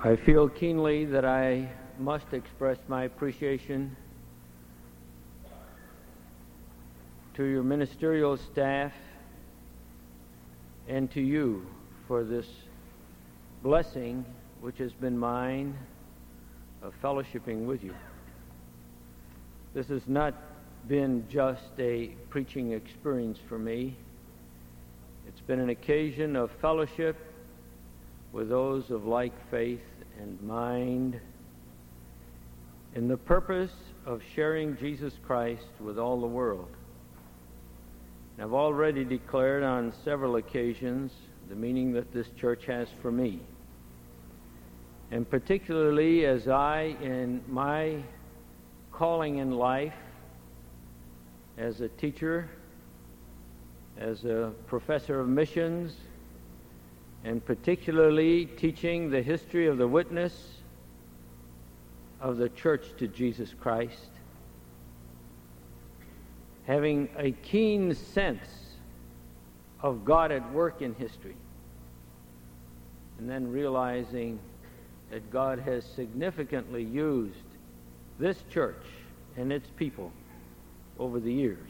I feel keenly that I must express my appreciation to your ministerial staff and to you for this blessing which has been mine of fellowshipping with you. This has not been just a preaching experience for me. It's been an occasion of fellowship with those of like faith and mind in the purpose of sharing Jesus Christ with all the world. And I've already declared on several occasions the meaning that this church has for me. And particularly as I, in my calling in life, as a teacher, as a professor of missions, and particularly teaching the history of the witness of the church to Jesus Christ, having a keen sense of God at work in history, and then realizing that God has significantly used this church and its people over the years.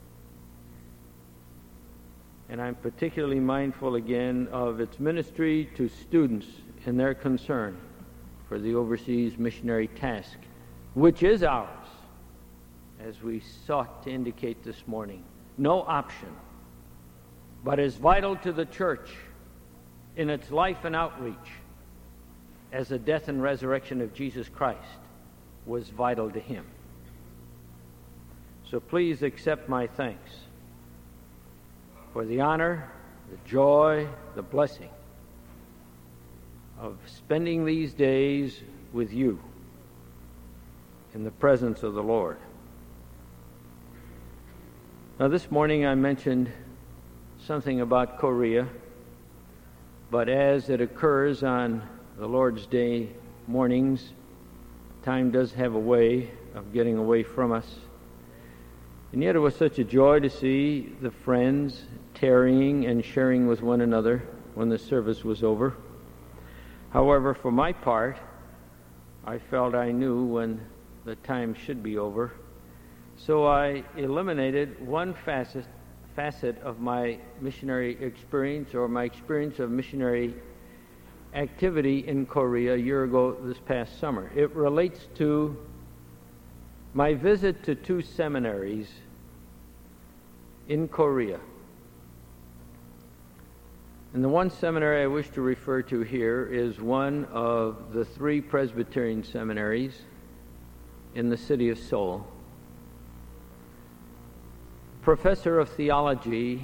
And I'm particularly mindful again of its ministry to students and their concern for the overseas missionary task, which is ours, as we sought to indicate this morning. No option, but is vital to the church in its life and outreach, as the death and resurrection of Jesus Christ was vital to him. So please accept my thanks for the honor, the joy, the blessing of spending these days with you in the presence of the Lord. Now, this morning I mentioned something about Korea, but as it occurs on the Lord's Day mornings, time does have a way of getting away from us. And yet it was such a joy to see the friends tarrying and sharing with one another when the service was over. However, for my part, I felt I knew when the time should be over. So I eliminated one facet of my missionary experience, or my experience of missionary activity in Korea a year ago this past summer. It relates to my visit to two seminaries in Korea. And the one seminary I wish to refer to here is one of the three Presbyterian seminaries in the city of Seoul. The professor of theology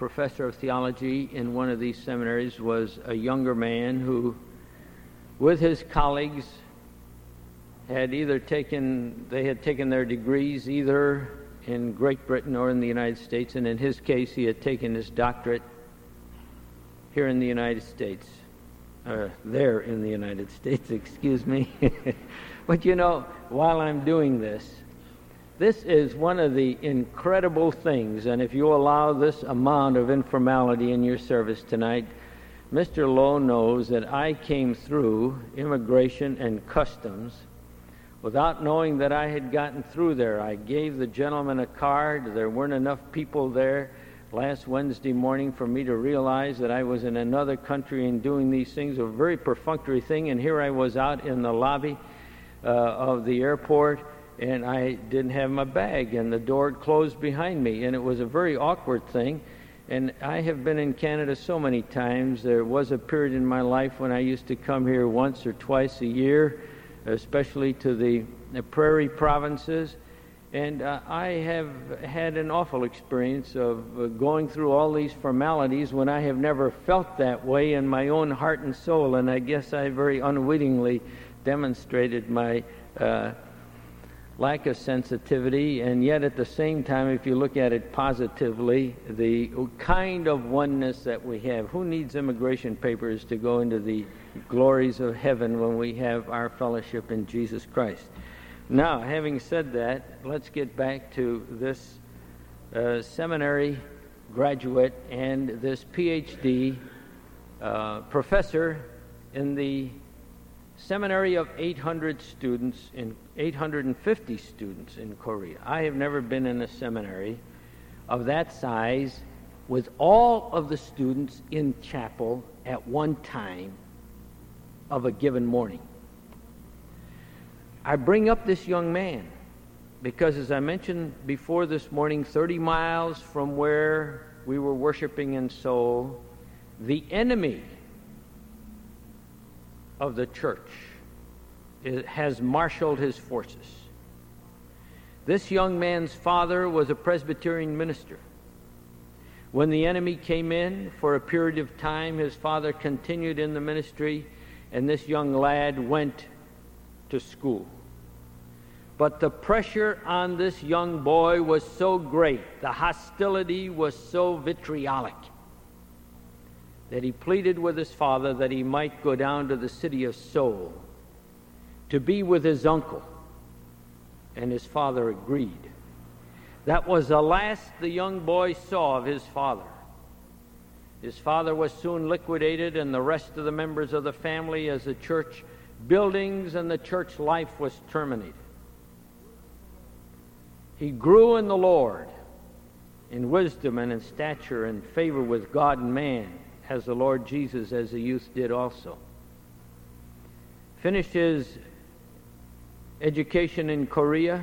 in one of these seminaries was a younger man who, with his colleagues, had taken their degrees either in Great Britain or in the United States, and in his case he had taken his doctorate here in the United States. There in the United States, excuse me. But you know, while I'm doing this is one of the incredible things, and if you allow this amount of informality in your service tonight, Mr. Lowe knows that I came through immigration and customs without knowing that I had gotten through there. I gave the gentleman a card. There weren't enough people there last Wednesday morning for me to realize that I was in another country and doing these things, a very perfunctory thing, and here I was out in the lobby of the airport, and I didn't have my bag, and the door had closed behind me, and it was a very awkward thing. And I have been in Canada so many times. There was a period in my life when I used to come here once or twice a year, especially to the prairie provinces. And I have had an awful experience of going through all these formalities when I have never felt that way in my own heart and soul. And I guess I very unwittingly demonstrated my lack of sensitivity. And yet at the same time, if you look at it positively, the kind of oneness that we have. Who needs immigration papers to go into the glories of heaven when we have our fellowship in Jesus Christ? Now, having said that, let's get back to this seminary graduate and this PhD professor in the seminary of 850 students in Korea. I have never been in a seminary of that size with all of the students in chapel at one time of a given morning. I bring up this young man because, as I mentioned before this morning, 30 miles from where we were worshiping in Seoul, the enemy of the church has marshaled his forces. This young man's father was a Presbyterian minister. When the enemy came in for a period of time, his father continued in the ministry, and this young lad went to school. But the pressure on this young boy was so great, the hostility was so vitriolic, that he pleaded with his father that he might go down to the city of Seoul to be with his uncle, and his father agreed. That was the last the young boy saw of his father. His father was soon liquidated, and the rest of the members of the family, as the church buildings and the church life was terminated. He grew in the Lord, in wisdom and in stature and favor with God and man, as the Lord Jesus, as the youth, did also. Finished his education in Korea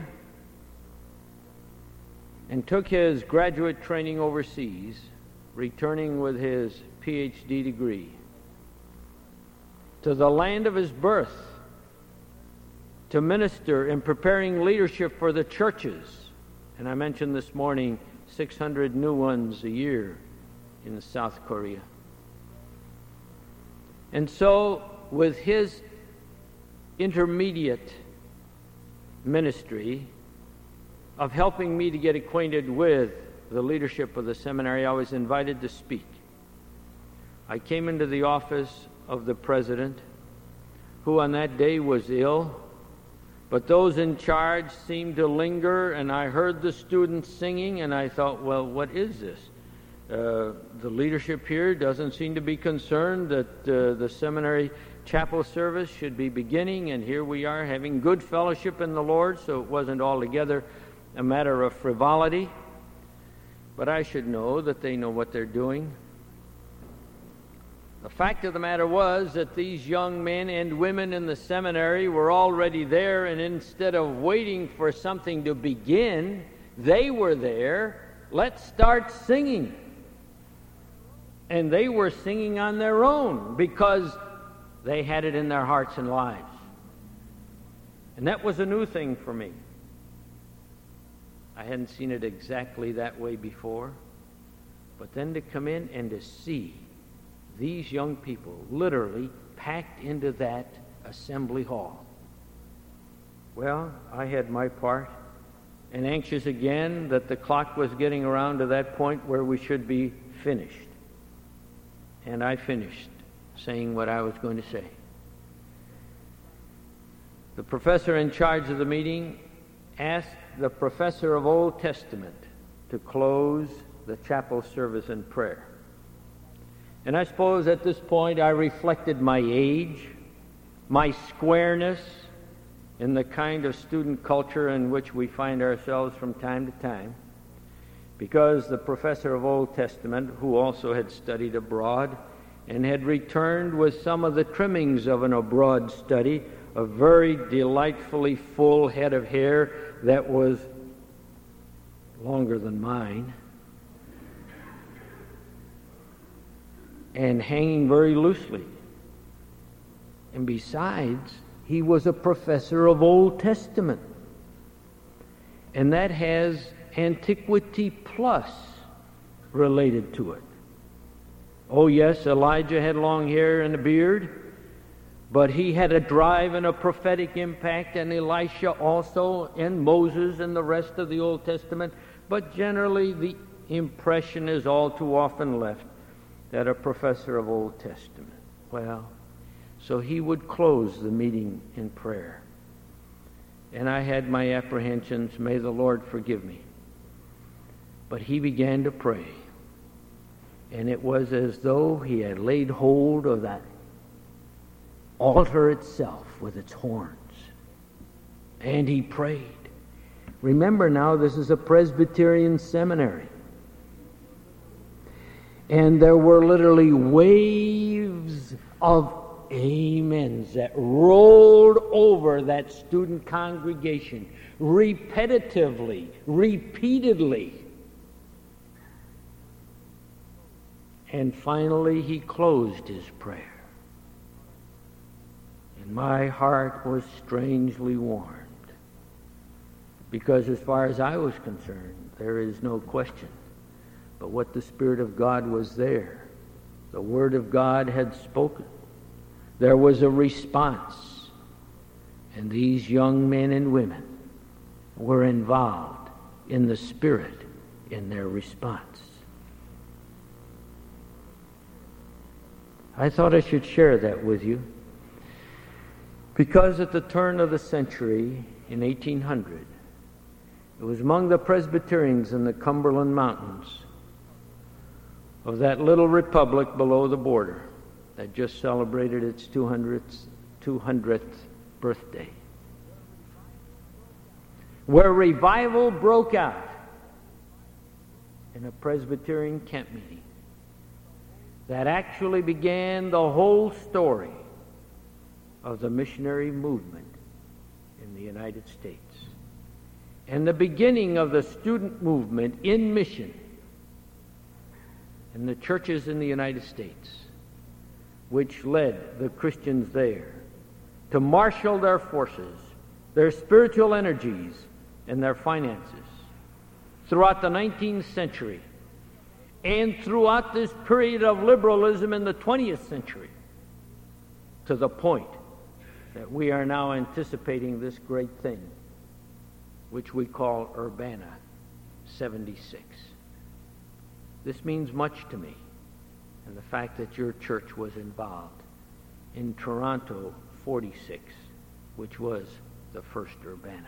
and took his graduate training overseas, returning with his PhD degree to the land of his birth to minister in preparing leadership for the churches. And I mentioned this morning 600 new ones a year in South Korea. And so, with his intermediate ministry of helping me to get acquainted with the leadership of the seminary, I was invited to speak. I came into the office of the president, who on that day was ill, but those in charge seemed to linger, and I heard the students singing, and I thought, well, what is this? The leadership here doesn't seem to be concerned that the seminary chapel service should be beginning, and here we are having good fellowship in the Lord, so it wasn't altogether a matter of frivolity. But I should know that they know what they're doing. The fact of the matter was that these young men and women in the seminary were already there, and instead of waiting for something to begin, they were there. Let's start singing. And they were singing on their own because they had it in their hearts and lives. And that was a new thing for me. I hadn't seen it exactly that way before. But then to come in and to see these young people literally packed into that assembly hall. Well, I had my part, and anxious again that the clock was getting around to that point where we should be finished. And I finished saying what I was going to say. The professor in charge of the meeting asked the professor of Old Testament to close the chapel service in prayer. And I suppose at this point I reflected my age, my squareness, in the kind of student culture in which we find ourselves from time to time, because the professor of Old Testament, who also had studied abroad and had returned with some of the trimmings of an abroad study, a very delightfully full head of hair that was longer than mine, and hanging very loosely. And besides, he was a professor of Old Testament. And that has antiquity plus related to it. Oh yes, Elijah had long hair and a beard, but he had a drive and a prophetic impact, and Elisha also, and Moses and the rest of the Old Testament. But generally the impression is all too often left that a professor of Old Testament. Well, so he would close the meeting in prayer. And I had my apprehensions, may the Lord forgive me. But he began to pray. And it was as though he had laid hold of that altar itself with its horns. And he prayed. Remember now, this is a Presbyterian seminary. And there were literally waves of amens that rolled over that student congregation repetitively, repeatedly. And finally he closed his prayer. And my heart was strangely warmed. Because as far as I was concerned, there is no question but what the Spirit of God was there. The Word of God had spoken. There was a response. And these young men and women were involved in the Spirit in their response. I thought I should share that with you because at the turn of the century in 1800, it was among the Presbyterians in the Cumberland Mountains of that little republic below the border that just celebrated its 200th birthday, where revival broke out in a Presbyterian camp meeting that actually began the whole story of the missionary movement in the United States and the beginning of the student movement in mission in the churches in the United States, which led the Christians there to marshal their forces, their spiritual energies, and their finances throughout the 19th century and throughout this period of liberalism in the 20th century, to the point that we are now anticipating this great thing, which we call Urbana 76. This means much to me, and the fact that your church was involved in Toronto 46, which was the first Urbana.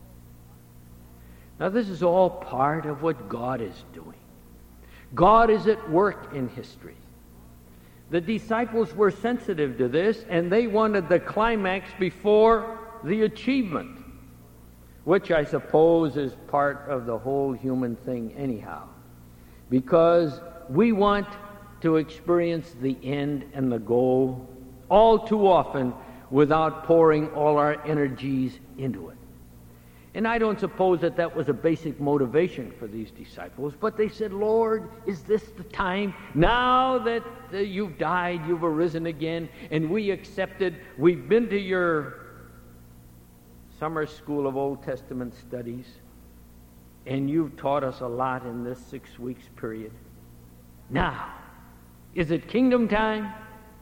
Now, this is all part of what God is doing. God is at work in history. The disciples were sensitive to this, and they wanted the climax before the achievement, which I suppose is part of the whole human thing anyhow, because we want to experience the end and the goal all too often without pouring all our energies into it. And I don't suppose that that was a basic motivation for these disciples, but they said, Lord, is this the time? Now that you've died, you've arisen again, and we accepted, we've been to your summer school of Old Testament studies, and you've taught us a lot in this 6 weeks period. Now, is it kingdom time?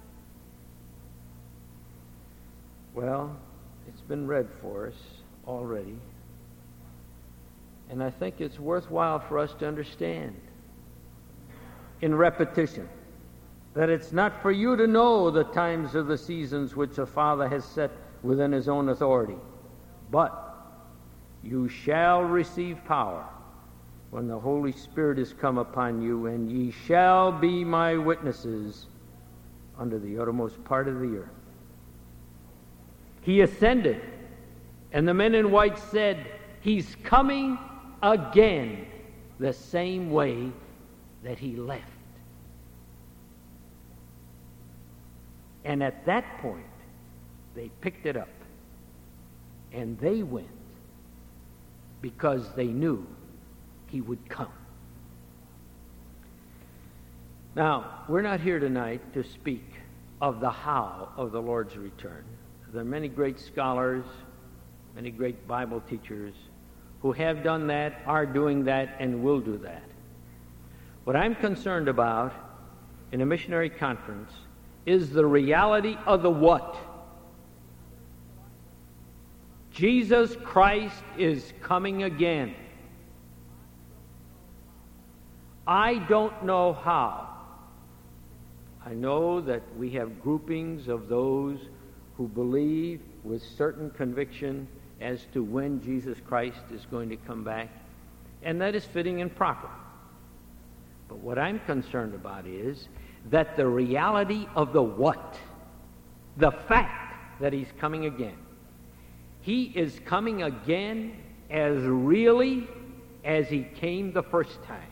Well, it's been read for us already. And I think it's worthwhile for us to understand in repetition that it's not for you to know the times or the seasons which the Father has set within his own authority, but you shall receive power when the Holy Spirit is come upon you, and ye shall be my witnesses unto the uttermost part of the earth. He ascended, and the men in white said, he's coming again the same way that he left. And at that point, they picked it up, and they went because they knew he would come. Now, we're not here tonight to speak of the how of the Lord's return. There are many great scholars, many great Bible teachers who have done that, are doing that, and will do that. What I'm concerned about in a missionary conference is the reality of the what. Jesus Christ is coming again. I don't know how. I know that we have groupings of those who believe with certain conviction as to when Jesus Christ is going to come back, and that is fitting and proper. But what I'm concerned about is that the reality of the what the fact that he's coming again. He is coming again as really as he came the first time.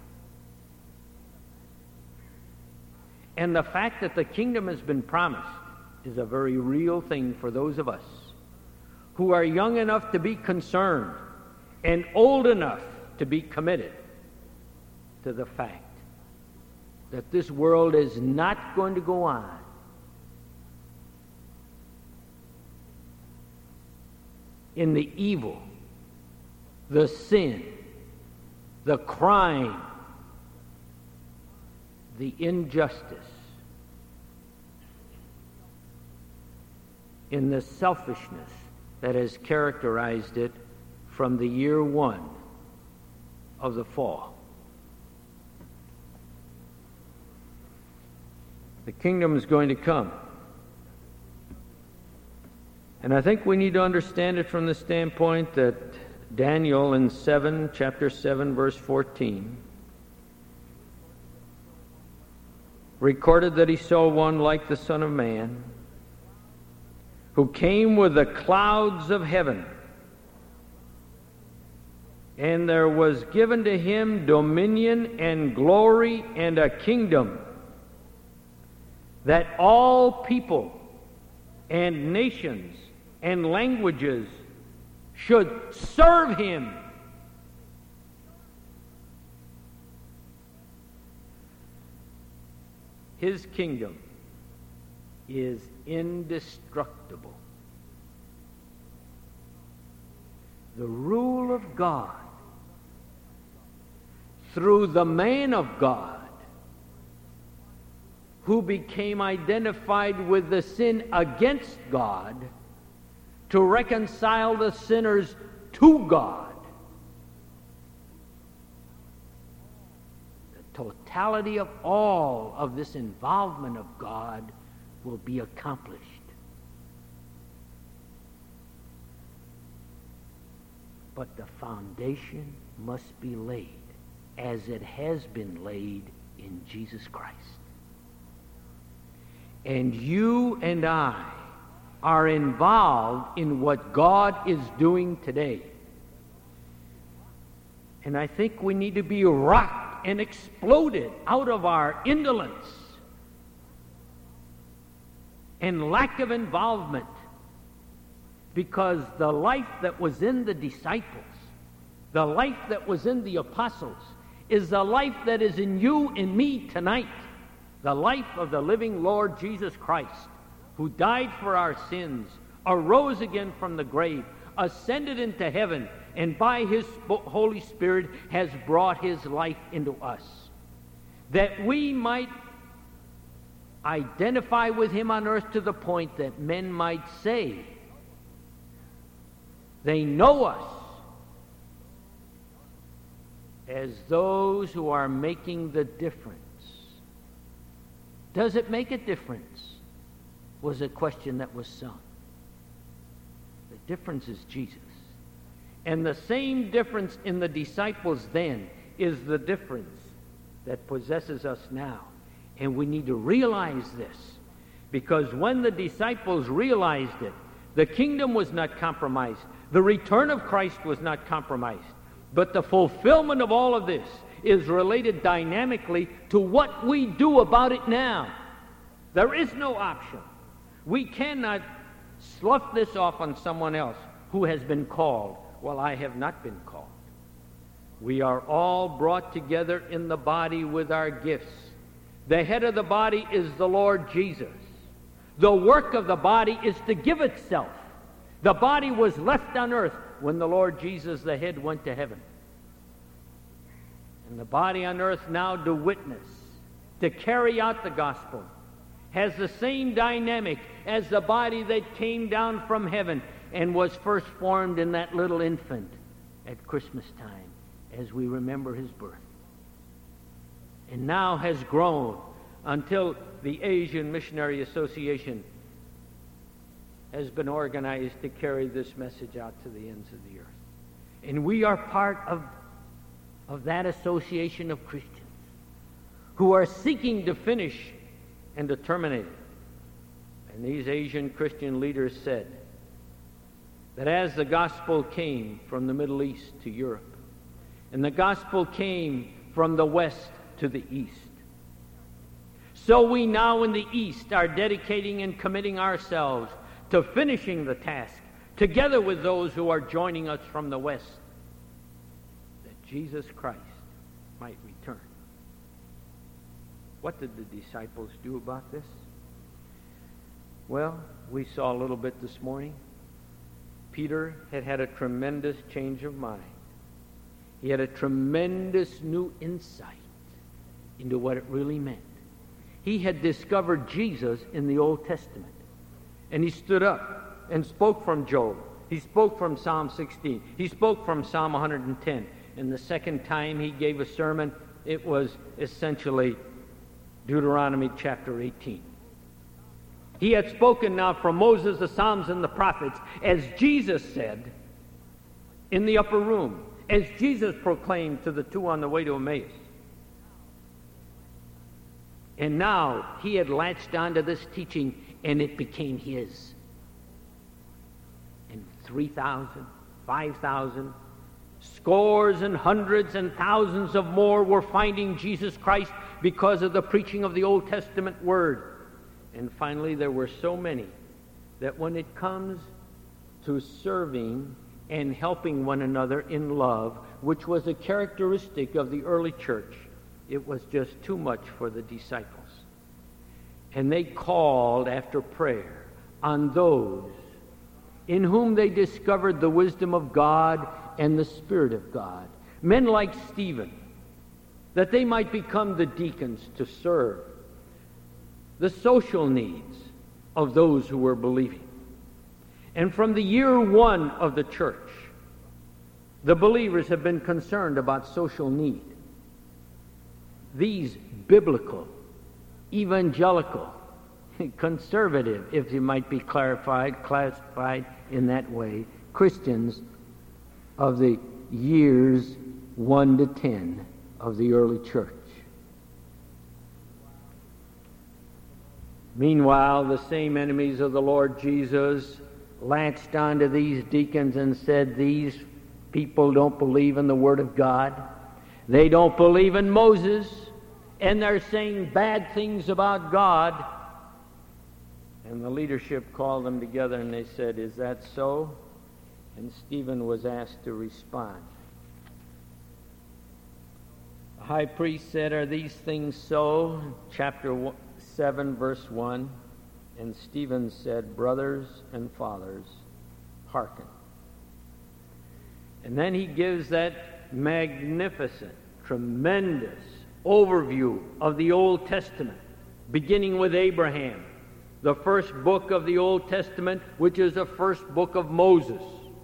And the fact that the kingdom has been promised is a very real thing for those of us who are young enough to be concerned and old enough to be committed to the fact that this world is not going to go on in the evil, the sin, the crime, the injustice, in the selfishness that has characterized it from the year one of the fall. The kingdom is going to come. And I think we need to understand it from the standpoint that Daniel in chapter 7, verse 14, recorded that he saw one like the Son of Man, who came with the clouds of heaven, and there was given to him dominion and glory and a kingdom, that all people and nations and languages should serve him. His kingdom is indestructible. The rule of God through the man of God who became identified with the sin against God to reconcile the sinners to God. The totality of all of this involvement of God will be accomplished. But the foundation must be laid as it has been laid in Jesus Christ. And you and I are involved in what God is doing today. And I think we need to be rocked and exploded out of our indolence and lack of involvement, because the life that was in the disciples, the life that was in the apostles, is the life that is in you and me tonight. The life of the living Lord Jesus Christ, who died for our sins, arose again from the grave, ascended into heaven, and by his Holy Spirit has brought his life into us, that we might identify with him on earth to the point that men might say they know us as those who are making the difference. Does it make a difference? Was a question that was sung. The difference is Jesus. And the same difference in the disciples then is the difference that possesses us now. And we need to realize this, because when the disciples realized it, the kingdom was not compromised. The return of Christ was not compromised. But the fulfillment of all of this is related dynamically to what we do about it now. There is no option. We cannot slough this off on someone else who has been called. Well, I have not been called. We are all brought together in the body with our gifts. The head of the body is the Lord Jesus. The work of the body is to give itself. The body was left on earth when the Lord Jesus, the head, went to heaven. And the body on earth now to witness, to carry out the gospel, has the same dynamic as the body that came down from heaven and was first formed in that little infant at Christmas time as we remember his birth. And now has grown until the Asian Missionary Association has been organized to carry this message out to the ends of the earth. And we are part of that association of Christians who are seeking to finish and to terminate it. And these Asian Christian leaders said that as the gospel came from the Middle East to Europe, and the gospel came from the West to the East, so we now in the East are dedicating and committing ourselves to finishing the task, together with those who are joining us from the West, that Jesus Christ might return. What did the disciples do about this? Well, we saw a little bit this morning. Peter had had a tremendous change of mind. He had a tremendous new insight into what it really meant. He had discovered Jesus in the Old Testament. And he stood up and spoke from Job. He spoke from Psalm 16. He spoke from Psalm 110. And the second time he gave a sermon, it was essentially Deuteronomy chapter 18. He had spoken now from Moses, the Psalms, and the prophets, as Jesus said in the upper room, as Jesus proclaimed to the two on the way to Emmaus. And now he had latched onto this teaching, and it became his. And 3,000, 5,000, scores and hundreds and thousands of more were finding Jesus Christ because of the preaching of the Old Testament Word. And finally, there were so many that when it comes to serving and helping one another in love, which was a characteristic of the early church, it was just too much for the disciples. And they called after prayer on those in whom they discovered the wisdom of God and the Spirit of God. Men like Stephen, that they might become the deacons to serve the social needs of those who were believing. And from the year one of the church, the believers have been concerned about social need. These biblical, evangelical, conservative, if you might be classified in that way, Christians of the years 1 to 10 of the early church. Meanwhile, the same enemies of the Lord Jesus latched onto these deacons and said, these people don't believe in the Word of God. They don't believe in Moses, and they're saying bad things about God. And the leadership called them together and they said, is that so? And Stephen was asked to respond. The high priest said, are these things so? Chapter 7, verse 1. And Stephen said, brothers and fathers, hearken. And then he gives that magnificent, tremendous overview of the Old Testament, beginning with Abraham, the first book of the Old Testament, which is the first book of Moses.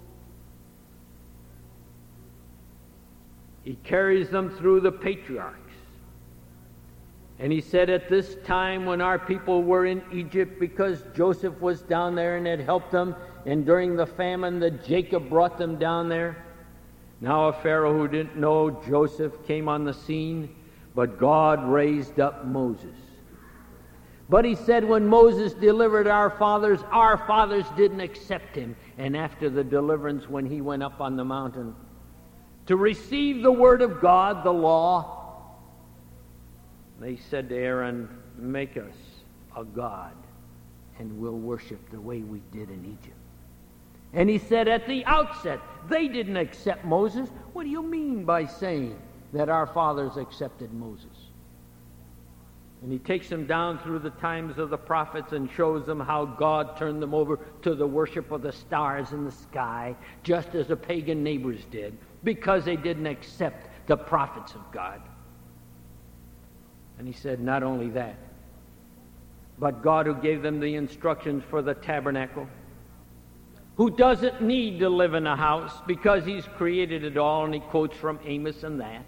He carries them through the patriarchs. And he said, at this time when our people were in Egypt, because Joseph was down there and had helped them, and during the famine that Jacob brought them down there, now a Pharaoh who didn't know Joseph came on the scene, but God raised up Moses. But he said, when Moses delivered our fathers didn't accept him. And after the deliverance, when he went up on the mountain to receive the word of God, the law, they said to Aaron, make us a god, and we'll worship the way we did in Egypt. And he said at the outset, they didn't accept Moses. What do you mean by saying that our fathers accepted Moses? And he takes them down through the times of the prophets and shows them how God turned them over to the worship of the stars in the sky, just as the pagan neighbors did, because they didn't accept the prophets of God. And he said, not only that, but God who gave them the instructions for the tabernacle, who doesn't need to live in a house because he's created it all, and he quotes from Amos and that.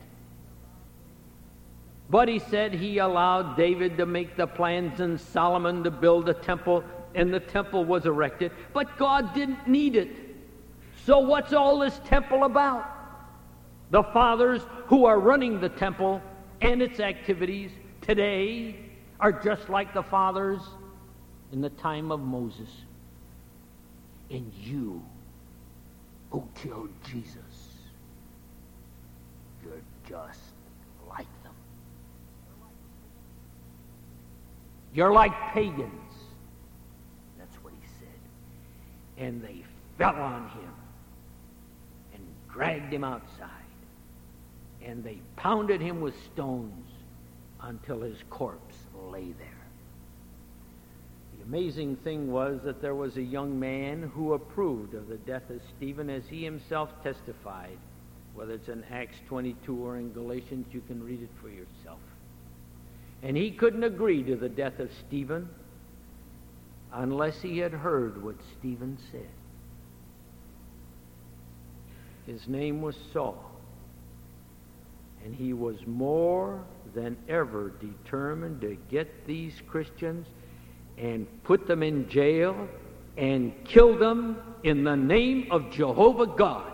But he said he allowed David to make the plans and Solomon to build a temple, and the temple was erected. But God didn't need it. So what's all this temple about? The fathers who are running the temple and its activities today are just like the fathers in the time of Moses. And you who killed Jesus, you're just like them. You're like pagans. That's what he said. And they fell on him and dragged him outside. And they pounded him with stones until his corpse lay there. The amazing thing was that there was a young man who approved of the death of Stephen, as he himself testified. Whether it's in Acts 22 or in Galatians, you can read it for yourself. And he couldn't agree to the death of Stephen unless he had heard what Stephen said. His name was Saul. And he was more than ever determined to get these Christians and put them in jail and kill them in the name of Jehovah God.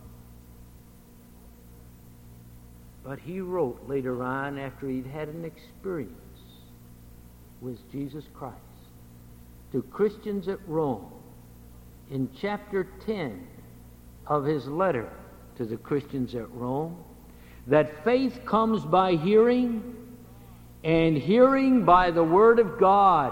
But he wrote later on, after he'd had an experience with Jesus Christ, to Christians at Rome, in chapter 10 of his letter to the Christians at Rome, that faith comes by hearing, and hearing by the Word of God.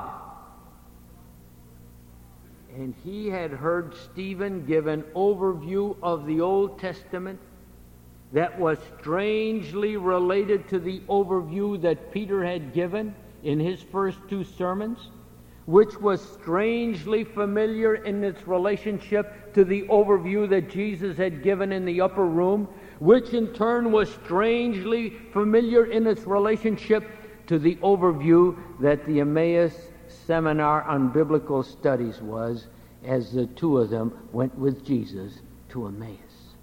And he had heard Stephen give an overview of the Old Testament that was strangely related to the overview that Peter had given in his first two sermons, which was strangely familiar in its relationship to the overview that Jesus had given in the upper room, which in turn was strangely familiar in its relationship to the overview that the Emmaus Seminar on Biblical Studies was, as the two of them went with Jesus to Emmaus.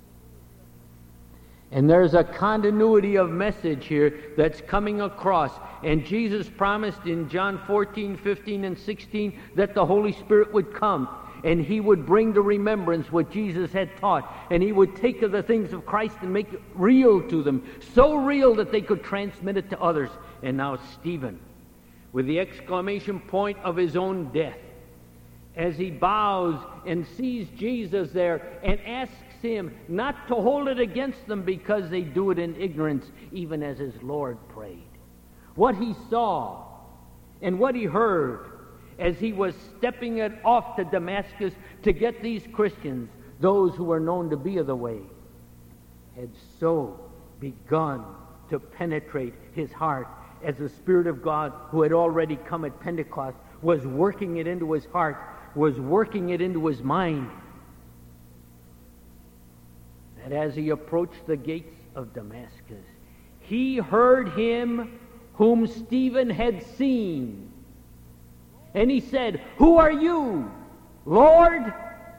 And there's a continuity of message here that's coming across. And Jesus promised in John 14, 15, and 16 that the Holy Spirit would come. And he would bring to remembrance what Jesus had taught. And he would take of the things of Christ and make it real to them. So real that they could transmit it to others. And now Stephen, with the exclamation point of his own death, as he bows and sees Jesus there and asks him not to hold it against them because they do it in ignorance, even as his Lord prayed. What he saw and what he heard as he was stepping it off to Damascus to get these Christians, those who were known to be of the way, had so begun to penetrate his heart, as the Spirit of God, who had already come at Pentecost, was working it into his heart, was working it into his mind, that as he approached the gates of Damascus, he heard him whom Stephen had seen. And he said, "Who are you, Lord?" And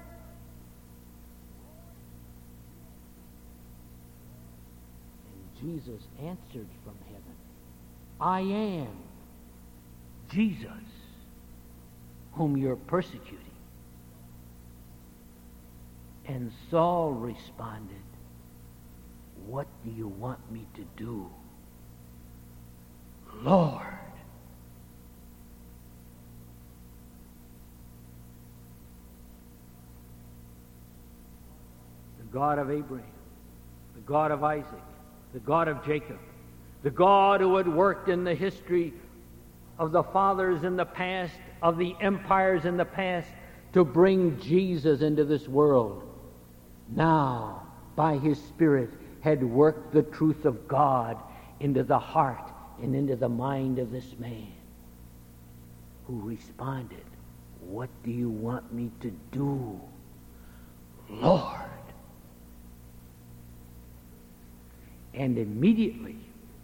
Jesus answered from heaven, "I am Jesus, whom you're persecuting." And Saul responded, "What do you want me to do, Lord?" The God of Abraham, the God of Isaac, the God of Jacob, the God who had worked in the history of the fathers in the past, of the empires in the past, to bring Jesus into this world, now, by his Spirit, had worked the truth of God into the heart and into the mind of this man, who responded, "What do you want me to do, Lord?" And immediately,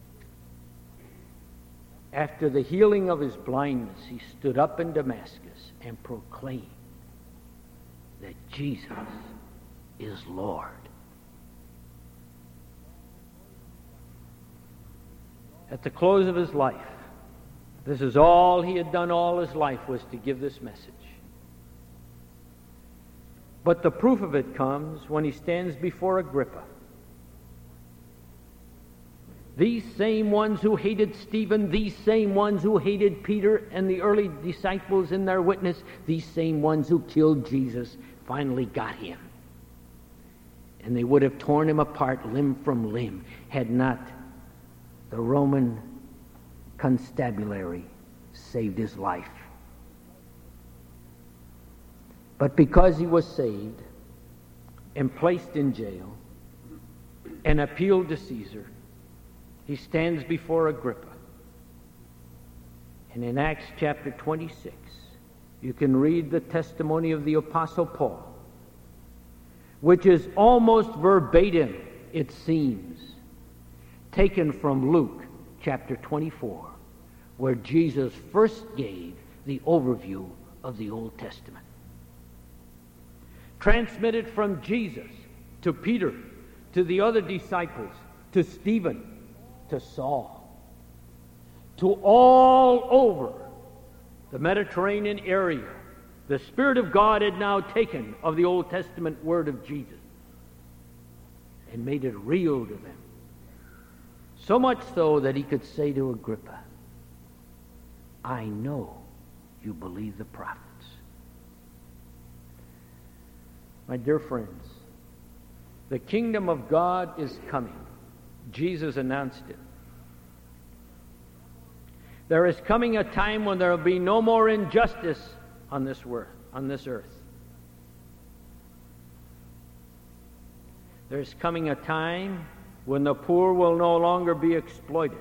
after the healing of his blindness, he stood up in Damascus and proclaimed that Jesus is Lord. At the close of his life, this is all he had done all his life, was to give this message. But the proof of it comes when he stands before Agrippa. These same ones who hated Stephen, these same ones who hated Peter and the early disciples in their witness, these same ones who killed Jesus, finally got him. And they would have torn him apart limb from limb had not the Roman constabulary saved his life. But because he was saved and placed in jail and appealed to Caesar, he stands before Agrippa. And in Acts chapter 26, you can read the testimony of the Apostle Paul, which is almost verbatim, it seems, taken from Luke chapter 24, where Jesus first gave the overview of the Old Testament. Transmitted from Jesus to Peter, to the other disciples, to Stephen, to Saul, to all over the Mediterranean area. The Spirit of God had now taken of the Old Testament word of Jesus and made it real to them. So much so that he could say to Agrippa, I know you believe the prophets. My dear friends, the kingdom of God is coming. Jesus announced it. There is coming a time when there will be no more injustice on this earth. There's coming a time when the poor will no longer be exploited.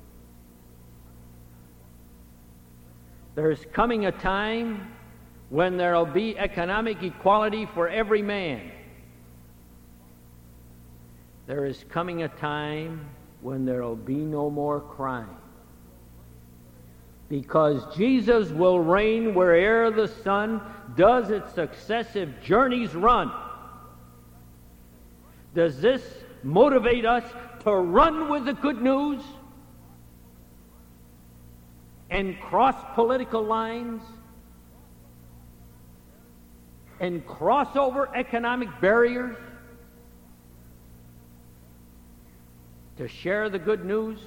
There's coming a time when there will be economic equality for every man. There is coming a time when there will be no more crime. Because Jesus will reign where'er the sun does its successive journeys run. Does this motivate us to run with the good news and cross political lines and cross over economic barriers to share the good news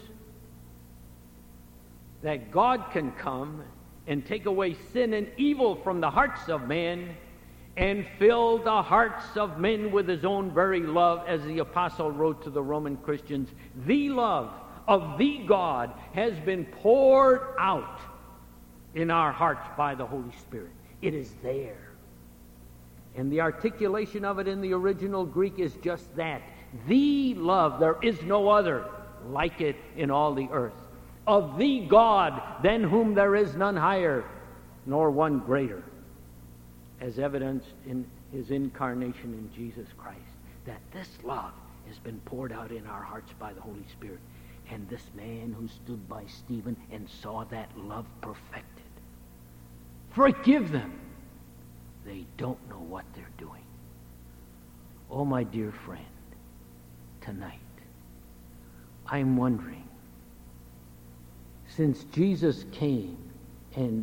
that God can come and take away sin and evil from the hearts of men and fill the hearts of men with his own very love, as the apostle wrote to the Roman Christians. The love of the God has been poured out in our hearts by the Holy Spirit. It is there. And the articulation of it in the original Greek is just that. The love, there is no other like it in all the earth. Of the God, than whom there is none higher, nor one greater, as evidenced in his incarnation in Jesus Christ, that this love has been poured out in our hearts by the Holy Spirit. And this man who stood by Stephen and saw that love perfected. Forgive them. They don't know what they're doing. Oh, my dear friend, tonight, I'm wondering, since Jesus came and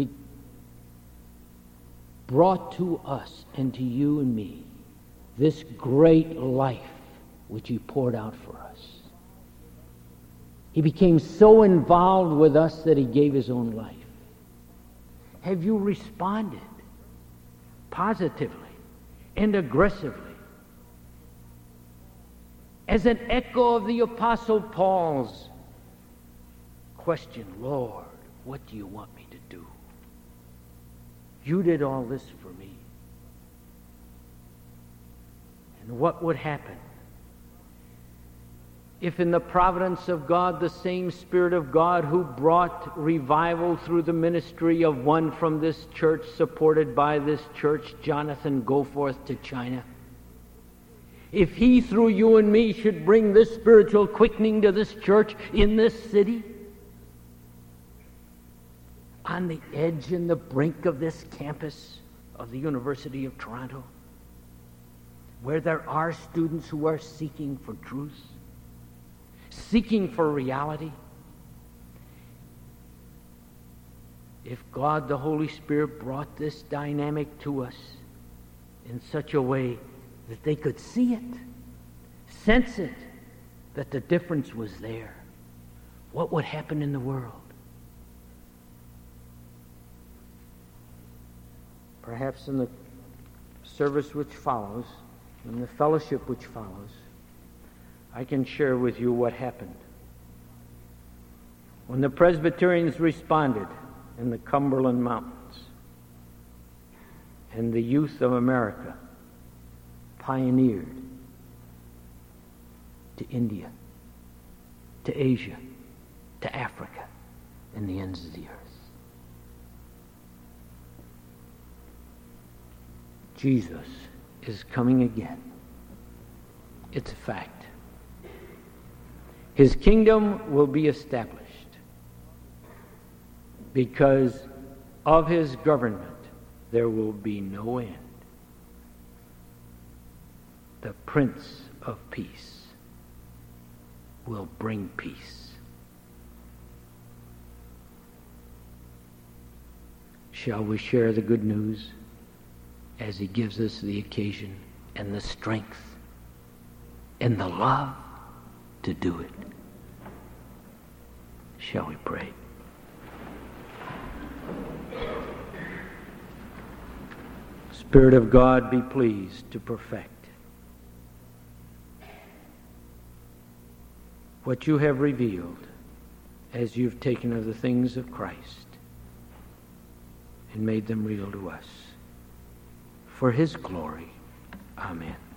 brought to us and to you and me this great life which he poured out for us, he became so involved with us that he gave his own life. Have you responded positively and aggressively as an echo of the Apostle Paul's question, Lord, what do you want me to do? You did all this for me. And what would happen if in the providence of God, the same Spirit of God who brought revival through the ministry of one from this church, supported by this church, Jonathan Goforth, to China, if he through you and me should bring this spiritual quickening to this church in this city, on the edge and the brink of this campus of the University of Toronto, where there are students who are seeking for truth, seeking for reality. If God the Holy Spirit brought this dynamic to us in such a way that they could see it, sense it, that the difference was there, what would happen in the world? Perhaps in the service which follows, in the fellowship which follows, I can share with you what happened. When the Presbyterians responded in the Cumberland Mountains, and the youth of America pioneered to India, to Asia, to Africa, and the ends of the earth. Jesus is coming again. It's a fact. His kingdom will be established because of his government there will be no end. The Prince of Peace will bring peace. Shall we share the good news as he gives us the occasion and the strength and the love to do it? Shall we pray? Spirit of God, be pleased to perfect what you have revealed as you've taken of the things of Christ and made them real to us. For his glory. Amen.